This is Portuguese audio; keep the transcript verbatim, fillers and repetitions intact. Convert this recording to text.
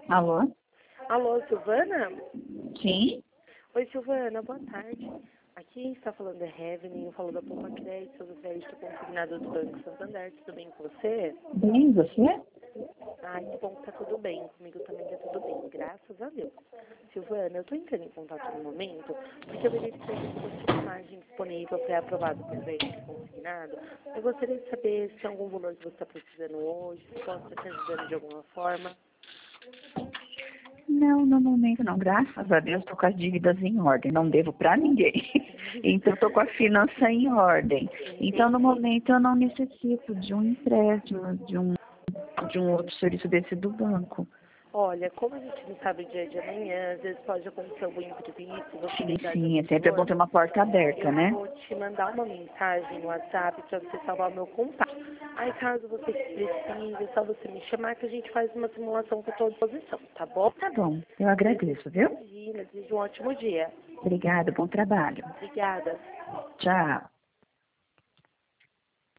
Alô? Alô, Silvana? Sim? Oi, Silvana, boa tarde. Aqui está falando é Heaven, eu falo da Poupa Crédito, do crédito consignado do Banco Santander. Tudo bem com você? Bem, você? Ai, que bom que tá tudo bem. Comigo também tá tudo bem, graças a Deus. Silvana, eu tô entrando em contato no momento porque eu verifiquei que você tinha margem disponível pré-aprovado para crédito consignado. Eu gostaria de saber se tem algum valor que você está precisando hoje, se posso estar te ajudando de alguma forma. Não, no momento não. Graças a Deus, estou com as dívidas em ordem. Não devo para ninguém. Então, estou com a finança em ordem. Então, no Entendi. momento, eu não necessito de um empréstimo, de um, de um outro serviço desse do banco. Olha, como a gente não sabe o dia de amanhã, às vezes pode acontecer algum imprevisto, você Sim, precisar de sim, é algum sempre bom valor, ter uma porta aberta, eu né? vou te mandar uma mensagem no WhatsApp para você salvar o meu contato. Aí, caso você precise, é só você me chamar que a gente faz uma simulação com a tua disposição, tá bom? Tá bom, eu agradeço, viu? Imagina, desejo um ótimo dia. Obrigada, bom trabalho. Obrigada. Tchau.